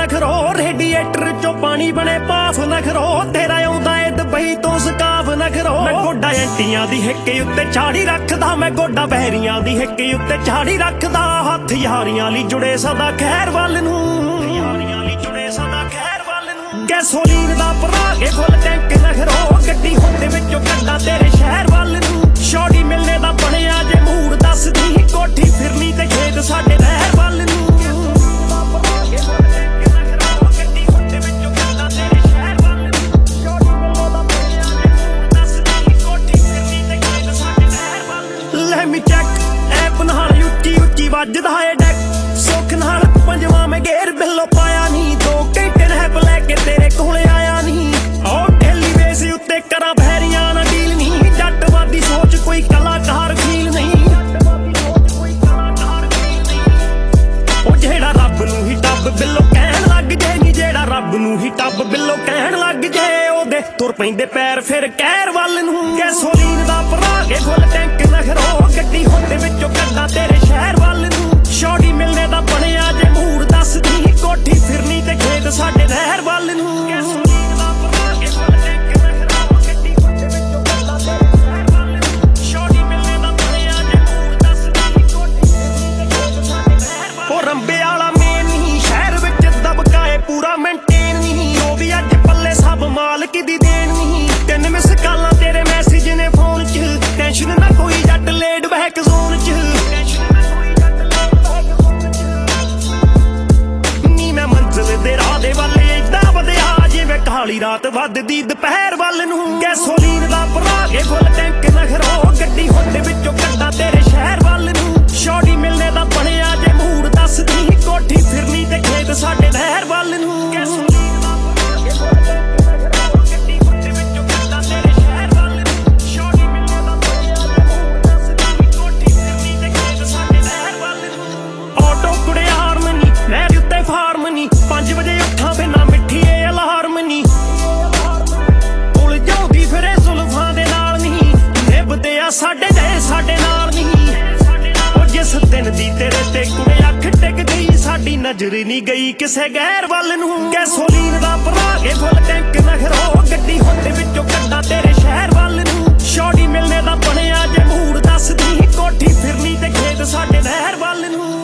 नखरो radiator चो पानी बने पाफ नखरो तेरा आउंदा ए दुबई तो स्काफ नखरो मैं गोडा एंटियां दी हिक्के उत्ते झाड़ी रखदा मैं गोडा बहरियां दी हिक्के उत्ते झाड़ी रखदा हत्थ यारियां ली जुड़े सदा खैर वल नूं गैसोलीन दा भरा के फुल टैंक नखरो गड्डी होंदे विचों कड्डा तेरे शहर वल नूं शौड़ी मिलने दा बनिया जे मूड दसदी कोठी फिरनी ते खेत साडे नहर वल नूं ਵੱਜਦਾ ਏ ਡੈਕ ਸੁੱਖ ਨਾਲ ਪੰਜਵਾਂ ਮੈਂ ਗੇਰ ਬਿੱਲੋ ਪਾਇਆ ਨਹੀਂ 2 ਘੰਟੇ ਰਹਿ ਲੈ ਕੇ ਤੇਰੇ ਕੋਲ ਆਇਆ ਨਹੀਂ ਉਹ ਢੇਲੀ ਵੇਸ ਉੱਤੇ ਕਰਾਂ ਬਹਿਰੀਆਂ ਨਾ ਡੀਲ ਨਹੀਂ ਜੱਟਵਾਦੀ ਸੋਚ ਕੋਈ ਕਲਾਕਾਰ ਫੀਲ ਨਹੀਂ ਉਹ ਜਿਹੜਾ ਰੱਬ ਨੂੰ ਹੀ ਟੱਬ ਬਿੱਲੋ ਕਹਿਣ ਲੱਗ ਜੇ ਨੀ ਜਿਹੜਾ ਰੱਬ ਨੂੰ ਹੀ ਟੱਬ ਬਿੱਲੋ ਕਹਿਣ ਲੱਗ ਜੇ ਉਹਦੇ ਤੁਰ ਪੈਂਦੇ ਪੈਰ ਫਿਰ ਕਹਿਰ ਵੱਲ ਨੂੰ ਗੈਸੋਲੀਨ ਦਾ ਭਰਾ ਕੇ ਫੁੱਲ ਟੈਂਕ ਨਖਰੋ ਗੱਡੀ ਹੁੰਦੇ ਵਿੱਚੋਂ ਕੱਢਾਂ ਤੇਰੇ ਸ਼ਹਿਰ ਵੱਲ ਨੂੰ ਸ਼ੌੜੀ ਮਿਲਨੇ ਦਾ ਬਣਿਆ ਜੇ ਮੂਡ ਦੱਸਦੀ ਕੋਠੀ ਫਿਰਨੀ ਤੇ ਖੇਤ ਸਾਡੇ ਨਹਿਰ ਵੱਲ ਨੂੰ ਉਹ ਰੰਬੇ ਵਾਲਾ ਮੇਨ ਨਹੀਂ ਸ਼ਹਿਰ ਵਿੱਚ ਦਬਕਾਏ ਪੂਰਾ ਮੇਨਟੇਨ ਨਹੀਂ ਉਹ ਵੀ ਅੱਜ ਪੱਲੇ ਸਭ ਮਾਲਕ ਦੀ ਦੇਣ ਨਹੀਂ 3 ਮਿਸ ਕਾਲਾਂ ਤੇਰੇ ਮੈਸੇਜ ਨੇ ਫੋਨ 'ਚ ਟੈਨਸ਼ਨ ਨਾ ਕੋਈ ਜੱਟ ਲੇਡ ਬੈਕ ਜ਼ੋਨ 'ਚ ਨੀ ਮੈਂ ਮੰਜ਼ਿਲ ਦੇ ਰਾਹ ਦੇ ਵੱਲ ਏਦਾਂ ਵਧਿਆ ਜਿਵੇਂ ਕਾਲੀ ਰਾਤ ਵੱਧਦੀ ਦੁਪਹਿਰ ਵੱਲ ਨੂੰ ਗੈਸੋਲੀਨ ਦਾ ਭਰਾ ਕੇ ਫੁੱਲ ਟੈਂਕ ਨਖਰੋ ਗੱਡੀ ਹੁੰਦੇ ਵਿੱਚੋਂ ਕੱਢਾਂ ਤੇਰੇ ਸ਼ਹਿਰ ਵੱਲ ਨੂੰ ਸ਼ੌੜੀ ਮਿਲਨੇ ਦਾ ਬਣਿਆ ਜੇ ਮੂਡ ਦੱਸਦੀ ਕੋਠੀ ਫਿਰਨੀ ਤੇ ਖੇਤ ਸਾਡੇ ਨਹਿਰ ਵੱਲ ਨੂੰ ਫਾਰਮ ਨੀ 5 ਵਜੇ ਉੱਠਾਂ ਬਿਨਾ ਮਿੱਠੀ ਏ ਅਲਾਰਮ ਨੀ ਉਲਝਾਉਂਦੀ ਫਿਰੇ ਜ਼ੁਲਫਾਂ ਦੇ ਨਾਲ ਨਹੀਂ ਨਿਭਦੇ ਆ ਸਾਡੇ ਨਾਲ ਨਹੀਂ ਉਹ ਜਿਸ ਦਿਨ ਦੀ ਤੇਰੇ ਤੇ ਕੁੜੇ ਅੱਖ ਟਿਕ ਗਈ ਸਾਡੀ ਨਜ਼ਰ ਨਹੀਂ ਗਈ ਕਿਸੇ ਗੈਰ ਵੱਲ ਨੂੰ ਗੈਸੋਲੀਨ ਦਾ ਭਰਾ ਕੇ ਫੁੱਲ ਟੈਂਕ ਨਖਰੋ ਗੱਡੀ ਹੁੰਦੇ ਵਿੱਚੋਂ ਕੱਢਾਂ ਤੇਰੇ ਸ਼ਹਿਰ ਵੱਲ ਨੂੰ ਸ਼ੌੜੀ ਮਿਲਨੇ ਦਾ ਬਣਿਆ ਜੇ ਮੂਡ ਦੱਸਦੀ ਕੋਠੀ ਫਿਰਨੀ ਤੇ ਖੇਤ ਸਾਡੇ ਨਹਿਰ ਵੱਲ ਨੂੰ